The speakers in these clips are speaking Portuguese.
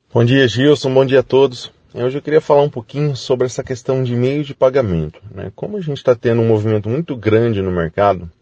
Bom dia, Gilson. Bom dia a todos. Hoje eu queria falar um pouquinho sobre essa questão de meio de pagamento, né? Como a gente está tendo um movimento muito grande no mercado,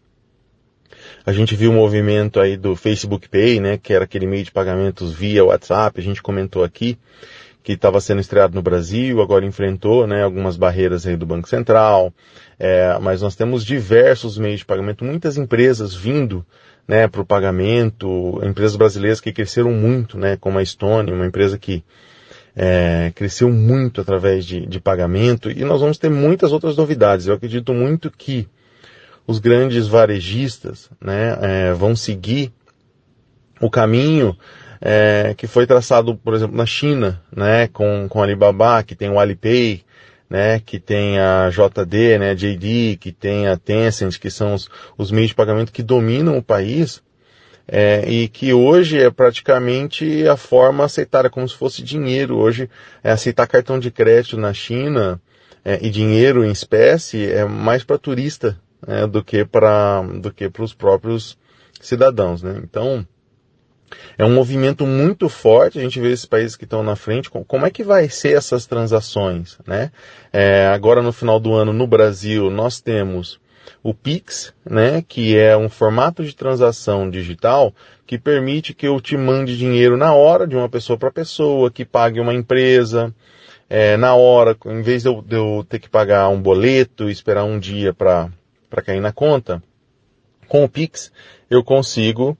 a gente viu o movimento aí do Facebook Pay, né? Que era aquele meio de pagamentos via WhatsApp. A gente comentou aqui que estava sendo estreado no Brasil, agora enfrentou, né, algumas barreiras aí do Banco Central. Mas nós temos diversos meios de pagamento, muitas empresas vindo, né, para o pagamento, empresas brasileiras que cresceram muito, né, como a Stone, uma empresa que cresceu muito através de pagamento, e nós vamos ter muitas outras novidades. Eu acredito muito que os grandes varejistas, né, vão seguir o caminho que foi traçado, por exemplo, na China, né, com a Alibaba, que tem o Alipay, né, que tem a JD, né, JD, que tem a Tencent, que são os meios de pagamento que dominam o país, e que hoje é praticamente a forma aceitada, como se fosse dinheiro. Hoje, aceitar cartão de crédito na China e dinheiro em espécie é mais para turista, né, do que para os próprios cidadãos, né? Então, é um movimento muito forte. A gente vê esses países que estão na frente. Como é que vai ser essas transações, né? Agora no final do ano no Brasil nós temos o Pix, né, que é um formato de transação digital que permite que eu te mande dinheiro na hora, de uma pessoa para pessoa, que pague uma empresa na hora, em vez de eu ter que pagar um boleto e esperar um dia para cair na conta. Com o Pix eu consigo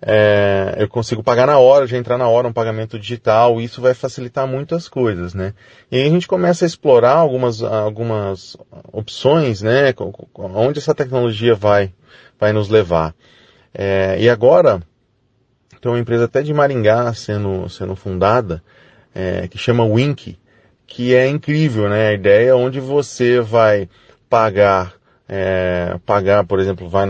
pagar na hora, já entrar na hora um pagamento digital, e isso vai facilitar muito as coisas, né? E aí a gente começa a explorar algumas opções, né? Onde essa tecnologia vai nos levar. E agora, tem uma empresa até de Maringá sendo fundada, que chama Wink, que é incrível, né? A ideia é onde você vai pagar, por exemplo, vai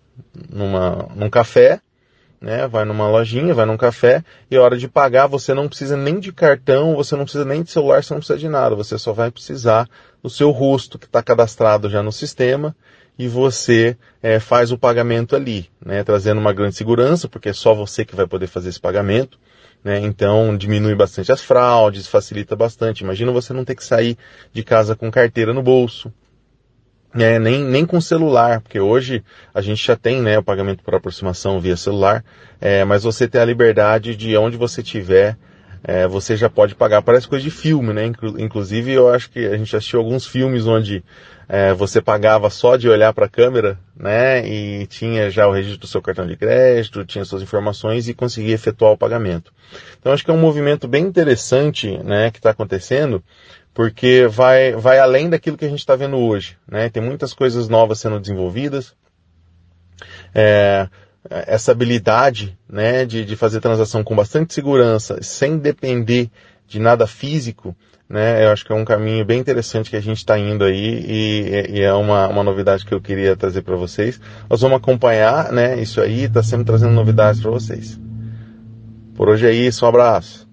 num café, né, vai numa lojinha, vai num café, e a hora de pagar você não precisa nem de cartão, você não precisa nem de celular, você não precisa de nada, você só vai precisar do seu rosto que está cadastrado já no sistema, e você faz o pagamento ali, né, trazendo uma grande segurança, porque é só você que vai poder fazer esse pagamento, né, então diminui bastante as fraudes, facilita bastante. Imagina você não ter que sair de casa com carteira no bolso, nem com celular, porque hoje a gente já tem, né, o pagamento por aproximação via celular, mas você tem a liberdade de onde você estiver, você já pode pagar. Parece coisa de filme, né? Inclusive eu acho que a gente assistiu alguns filmes onde você pagava só de olhar para a câmera, né, e tinha já o registro do seu cartão de crédito, tinha suas informações e conseguia efetuar o pagamento. Então acho que é um movimento bem interessante, né, que está acontecendo, porque vai além daquilo que a gente está vendo hoje, né? Tem muitas coisas novas sendo desenvolvidas. Essa habilidade, né, de fazer transação com bastante segurança, sem depender de nada físico, né? Eu acho que é um caminho bem interessante que a gente está indo aí, e é uma novidade que eu queria trazer para vocês. Nós vamos acompanhar, né, isso aí, está sempre trazendo novidades para vocês. Por hoje é isso, um abraço.